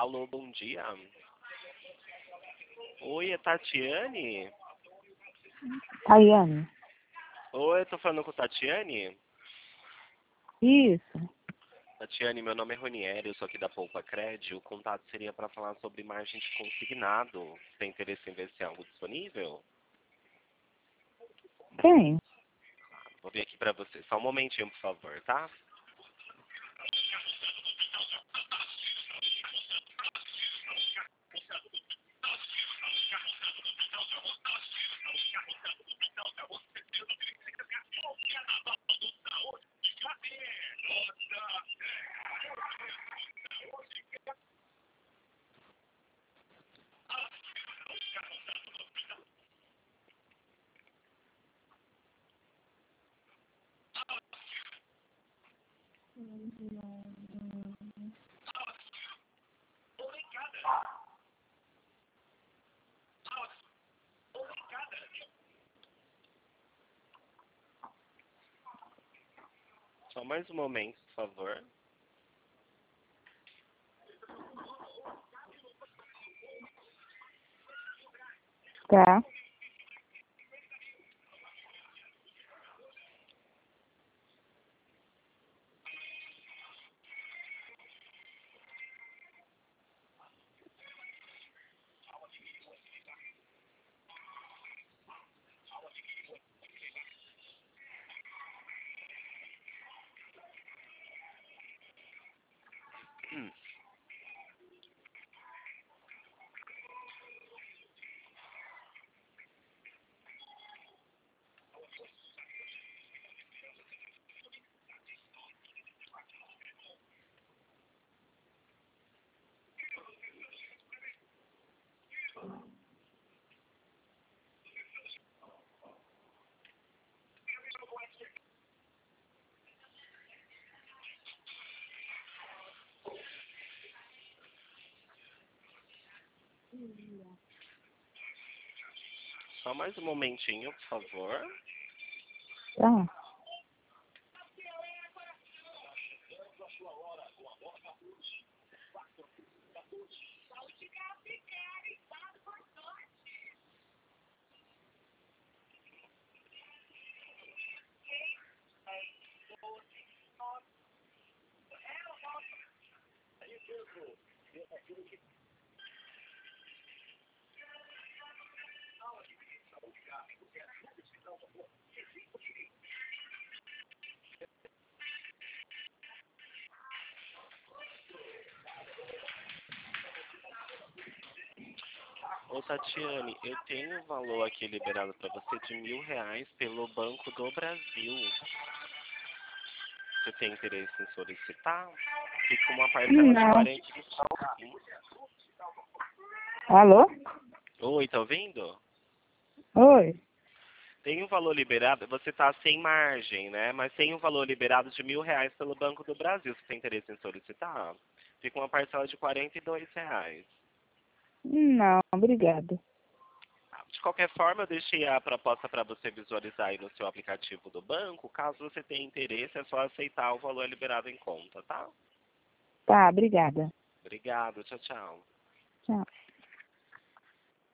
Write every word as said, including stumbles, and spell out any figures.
Alô, bom dia. Oi, é Tatiane? Tayane. Oi, eu tô falando com Tatiane? Isso. Tatiane, meu nome é Ronieri, eu sou aqui da Poupa Cred. O contato seria para falar sobre margem de consignado. Tem interesse em ver se é algo disponível? Quem? Vou vir aqui para você. Só um momentinho, por favor, tá? Só mais um momento, por favor. Tá. Hum. Só mais um momentinho, por favor. Tá. Ô, Tatiane, eu tenho um valor aqui liberado para você de mil reais pelo Banco do Brasil. Você tem interesse em solicitar? Fica uma parcela de Não. quarenta e cinco. Alô? Oi, tá ouvindo? Oi. Tem um valor liberado, você está sem margem, né? Mas tem um valor liberado de mil reais pelo Banco do Brasil. Você tem interesse em solicitar? Fica uma parcela de quarenta e dois reais. Não, obrigada. De qualquer forma, eu deixei a proposta para você visualizar aí no seu aplicativo do banco. Caso você tenha interesse, é só aceitar o valor liberado em conta, tá? Tá, obrigada. Obrigado, tchau, tchau. Tchau.